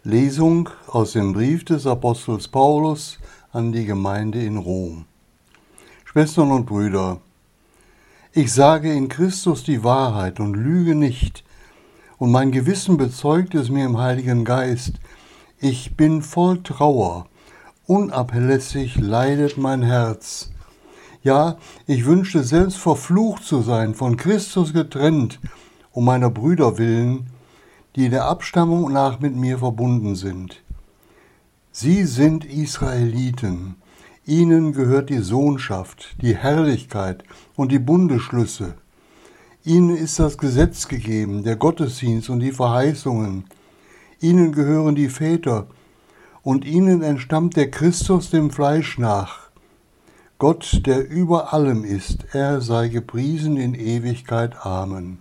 Lesung aus dem Brief des Apostels Paulus an die Gemeinde in Rom. Schwestern und Brüder, ich sage in Christus die Wahrheit und lüge nicht, und mein Gewissen bezeugt es mir im Heiligen Geist. Ich bin voll Trauer, unablässig leidet mein Herz. Ja, ich wünschte selbst verflucht zu sein, von Christus getrennt, um meiner Brüder willen, die der Abstammung nach mit mir verbunden sind. Sie sind Israeliten, ihnen gehört die Sohnschaft, die Herrlichkeit und die Bundesschlüsse. Ihnen ist das Gesetz gegeben, der Gottesdienst und die Verheißungen. Ihnen gehören die Väter, und ihnen entstammt der Christus dem Fleisch nach. Gott, der über allem ist, er sei gepriesen in Ewigkeit. Amen.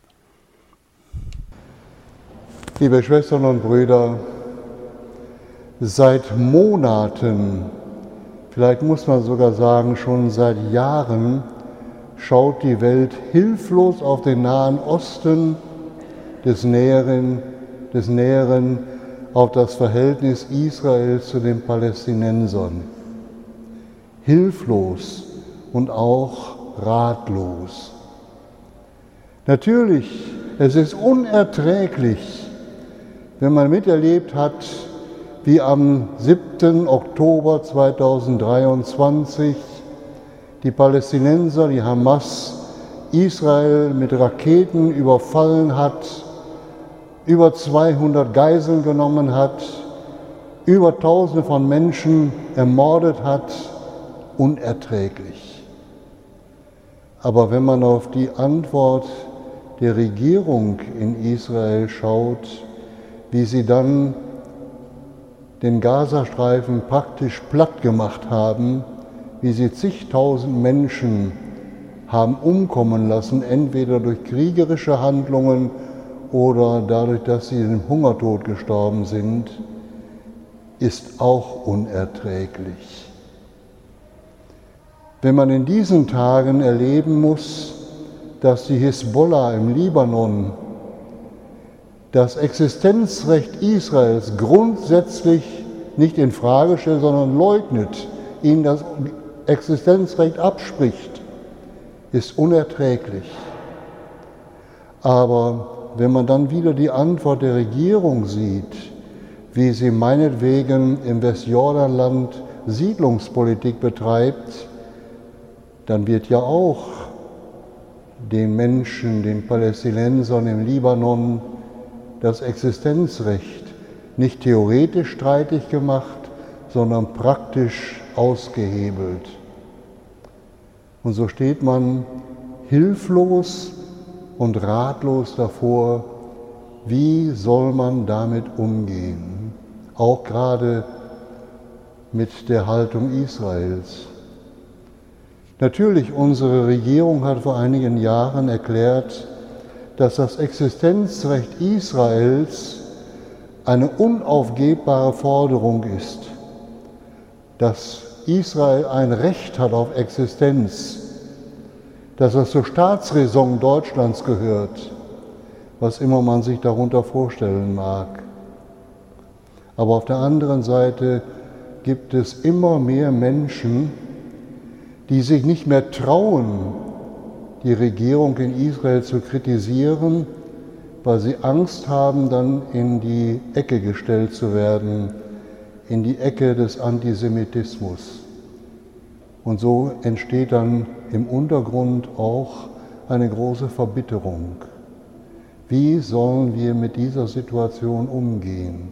Liebe Schwestern und Brüder, seit Monaten, vielleicht muss man sogar sagen schon seit Jahren, schaut die Welt hilflos auf den Nahen Osten, des Näheren auf das Verhältnis Israels zu den Palästinensern. Hilflos und auch ratlos. Natürlich, es ist unerträglich, wenn man miterlebt hat, wie am 7. Oktober 2023 die Palästinenser, die Hamas, Israel mit Raketen überfallen hat, über 200 Geiseln genommen hat, über Tausende von Menschen ermordet hat, unerträglich. Aber wenn man auf die Antwort der Regierung in Israel schaut, wie sie dann den Gazastreifen praktisch platt gemacht haben, wie sie zigtausend Menschen haben umkommen lassen, entweder durch kriegerische Handlungen oder dadurch, dass sie im Hungertod gestorben sind, ist auch unerträglich. Wenn man in diesen Tagen erleben muss, dass die Hisbollah im Libanon das Existenzrecht Israels grundsätzlich nicht in Frage stellt, sondern leugnet, ihnen das Existenzrecht abspricht, ist unerträglich. Aber wenn man dann wieder die Antwort der Regierung sieht, wie sie meinetwegen im Westjordanland Siedlungspolitik betreibt, dann wird ja auch den Menschen, den Palästinensern im Libanon, das Existenzrecht nicht theoretisch streitig gemacht, sondern praktisch ausgehebelt. Und so steht man hilflos und ratlos davor, wie soll man damit umgehen, auch gerade mit der Haltung Israels. Natürlich, unsere Regierung hat vor einigen Jahren erklärt, dass das Existenzrecht Israels eine unaufgebbare Forderung ist, dass Israel ein Recht hat auf Existenz, dass es zur Staatsräson Deutschlands gehört, was immer man sich darunter vorstellen mag. Aber auf der anderen Seite gibt es immer mehr Menschen, die sich nicht mehr trauen, die Regierung in Israel zu kritisieren, weil sie Angst haben, dann in die Ecke gestellt zu werden, in die Ecke des Antisemitismus. Und so entsteht dann im Untergrund auch eine große Verbitterung. Wie sollen wir mit dieser Situation umgehen?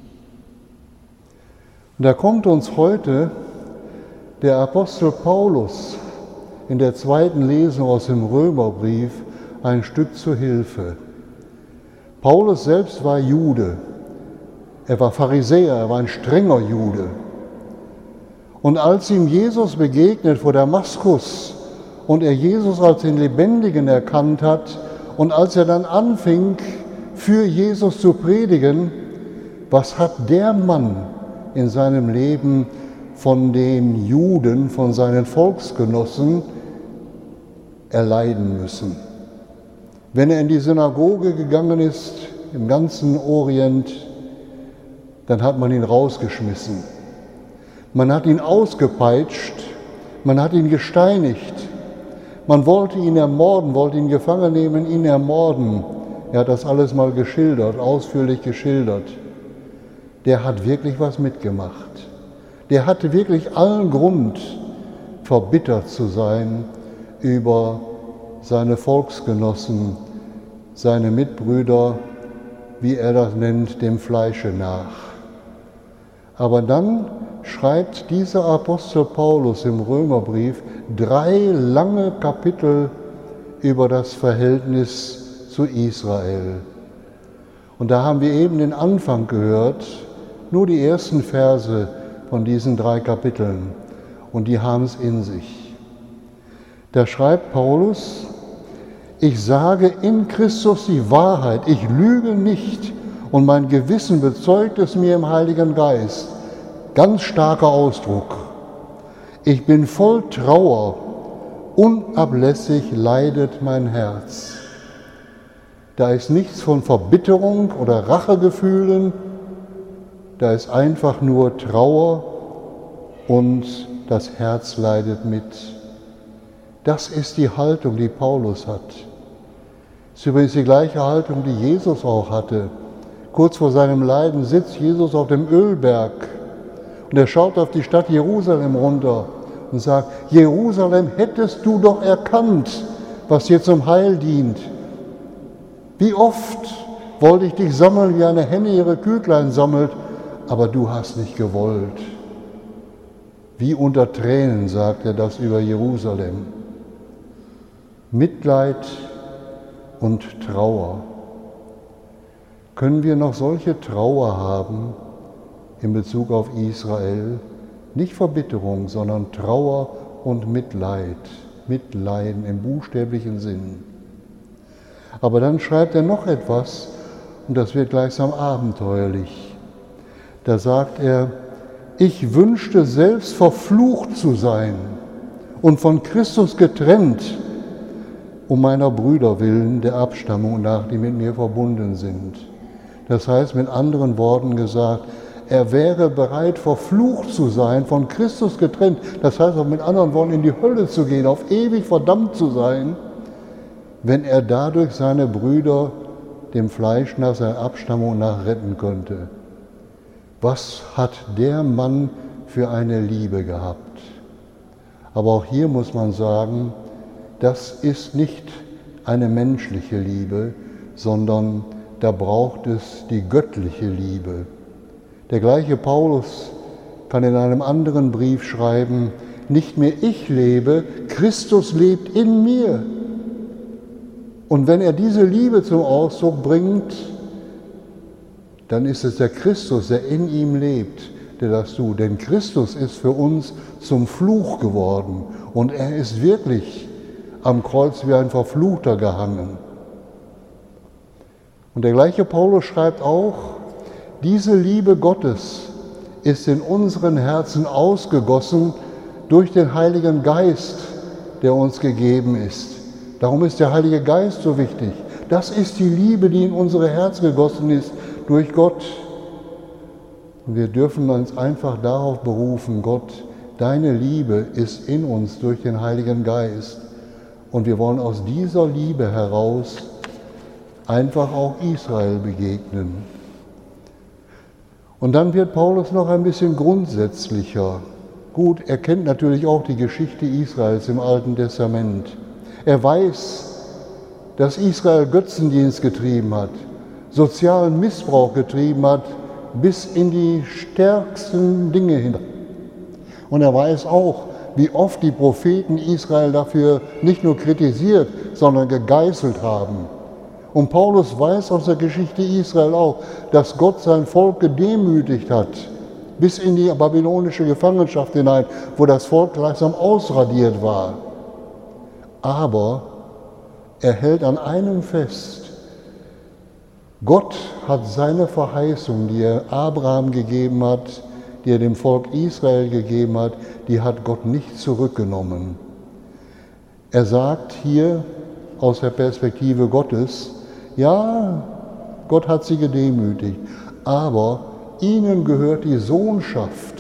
Und da kommt uns heute der Apostel Paulus in der zweiten Lesung aus dem Römerbrief ein Stück zur Hilfe. Paulus selbst war Jude, er war Pharisäer, er war ein strenger Jude. Und als ihm Jesus begegnet vor Damaskus und er Jesus als den Lebendigen erkannt hat und als er dann anfing, für Jesus zu predigen, was hat der Mann in seinem Leben von den Juden, von seinen Volksgenossen erleiden müssen? Wenn er in die Synagoge gegangen ist, im ganzen Orient, dann hat man ihn rausgeschmissen. Man hat ihn ausgepeitscht, man hat ihn gesteinigt. Man wollte ihn ermorden, wollte ihn gefangen nehmen, ihn ermorden. Er hat das alles mal geschildert, ausführlich geschildert. Der hat wirklich was mitgemacht. Der hatte wirklich allen Grund, verbittert zu sein über seine Volksgenossen, seine Mitbrüder, wie er das nennt, dem Fleische nach. Aber dann schreibt dieser Apostel Paulus im Römerbrief 3 lange Kapitel über das Verhältnis zu Israel. Und da haben wir eben den Anfang gehört, nur die ersten Verse von diesen 3 Kapiteln. Und die haben es in sich. Da schreibt Paulus: Ich sage in Christus die Wahrheit, ich lüge nicht und mein Gewissen bezeugt es mir im Heiligen Geist. Ganz starker Ausdruck. Ich bin voll Trauer, unablässig leidet mein Herz. Da ist nichts von Verbitterung oder Rachegefühlen, da ist einfach nur Trauer und das Herz leidet mit. Das ist die Haltung, die Paulus hat. Das ist übrigens die gleiche Haltung, die Jesus auch hatte. Kurz vor seinem Leiden sitzt Jesus auf dem Ölberg und er schaut auf die Stadt Jerusalem runter und sagt: Jerusalem, hättest du doch erkannt, was dir zum Heil dient. Wie oft wollte ich dich sammeln, wie eine Henne ihre Küglein sammelt, aber du hast nicht gewollt. Wie unter Tränen sagt er das über Jerusalem. Mitleid und Trauer. Können wir noch solche Trauer haben in Bezug auf Israel? Nicht Verbitterung, sondern Trauer und Mitleid. Mitleiden im buchstäblichen Sinn. Aber dann schreibt er noch etwas, und das wird gleichsam abenteuerlich. Da sagt er: Ich wünschte selbst verflucht zu sein und von Christus getrennt, um meiner Brüder willen, der Abstammung nach, die mit mir verbunden sind. Das heißt, mit anderen Worten gesagt, er wäre bereit, verflucht zu sein, von Christus getrennt. Das heißt auch mit anderen Worten, in die Hölle zu gehen, auf ewig verdammt zu sein, wenn er dadurch seine Brüder dem Fleisch nach, seiner Abstammung nach retten könnte. Was hat der Mann für eine Liebe gehabt? Aber auch hier muss man sagen, das ist nicht eine menschliche Liebe, sondern da braucht es die göttliche Liebe. Der gleiche Paulus kann in einem anderen Brief schreiben: Nicht mehr ich lebe, Christus lebt in mir. Und wenn er diese Liebe zum Ausdruck bringt, dann ist es der Christus, der in ihm lebt, der das tut. Denn Christus ist für uns zum Fluch geworden und er ist wirklich am Kreuz wie ein Verfluchter gehangen. Und der gleiche Paulus schreibt auch: Diese Liebe Gottes ist in unseren Herzen ausgegossen durch den Heiligen Geist, der uns gegeben ist. Darum ist der Heilige Geist so wichtig. Das ist die Liebe, die in unsere Herzen gegossen ist durch Gott. Und wir dürfen uns einfach darauf berufen: Gott, deine Liebe ist in uns durch den Heiligen Geist. Und wir wollen aus dieser Liebe heraus einfach auch Israel begegnen. Und dann wird Paulus noch ein bisschen grundsätzlicher. Gut, er kennt natürlich auch die Geschichte Israels im Alten Testament. Er weiß, dass Israel Götzendienst getrieben hat, sozialen Missbrauch getrieben hat, bis in die stärksten Dinge hinein. Und er weiß auch, wie oft die Propheten Israel dafür nicht nur kritisiert, sondern gegeißelt haben. Und Paulus weiß aus der Geschichte Israel auch, dass Gott sein Volk gedemütigt hat, bis in die babylonische Gefangenschaft hinein, wo das Volk gleichsam ausradiert war. Aber er hält an einem fest: Gott hat seine Verheißung, die er Abraham gegeben hat, die er dem Volk Israel gegeben hat, die hat Gott nicht zurückgenommen. Er sagt hier aus der Perspektive Gottes: Ja, Gott hat sie gedemütigt, aber ihnen gehört die Sohnschaft.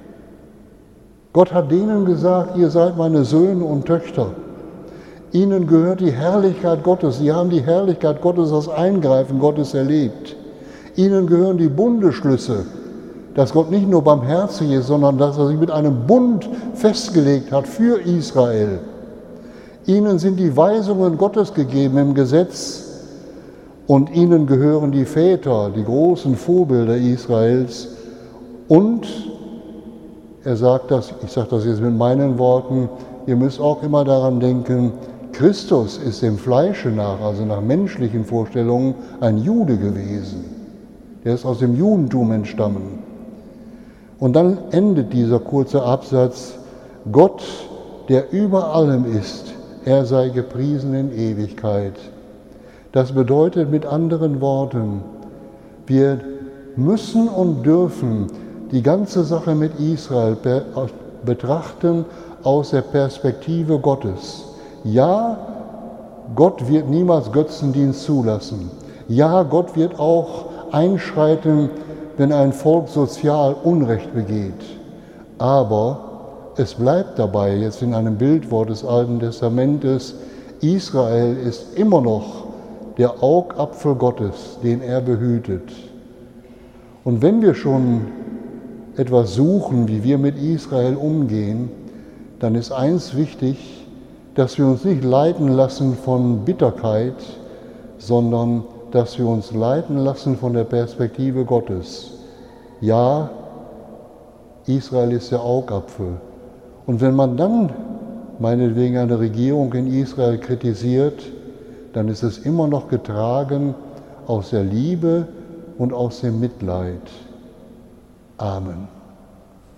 Gott hat denen gesagt, ihr seid meine Söhne und Töchter. Ihnen gehört die Herrlichkeit Gottes. Sie haben die Herrlichkeit Gottes, das Eingreifen Gottes erlebt. Ihnen gehören die Bundesschlüsse, dass Gott nicht nur barmherzig ist, sondern dass er sich mit einem Bund festgelegt hat für Israel. Ihnen sind die Weisungen Gottes gegeben im Gesetz und ihnen gehören die Väter, die großen Vorbilder Israels. Und er sagt das, ich sage das jetzt mit meinen Worten, ihr müsst auch immer daran denken, Christus ist dem Fleische nach, also nach menschlichen Vorstellungen, ein Jude gewesen. Der ist aus dem Judentum entstammen. Und dann endet dieser kurze Absatz, Gott, der über allem ist, er sei gepriesen in Ewigkeit. Das bedeutet mit anderen Worten, wir müssen und dürfen die ganze Sache mit Israel betrachten aus der Perspektive Gottes. Ja, Gott wird niemals Götzendienst zulassen. Ja, Gott wird auch einschreiten, wenn ein Volk sozial Unrecht begeht. Aber es bleibt dabei, jetzt in einem Bildwort des Alten Testamentes, Israel ist immer noch der Augapfel Gottes, den er behütet. Und wenn wir schon etwas suchen, wie wir mit Israel umgehen, dann ist eins wichtig, dass wir uns nicht leiten lassen von Bitterkeit, sondern dass wir uns leiten lassen von der Perspektive Gottes. Ja, Israel ist der Augapfel. Und wenn man dann meinetwegen eine Regierung in Israel kritisiert, dann ist es immer noch getragen aus der Liebe und aus dem Mitleid. Amen.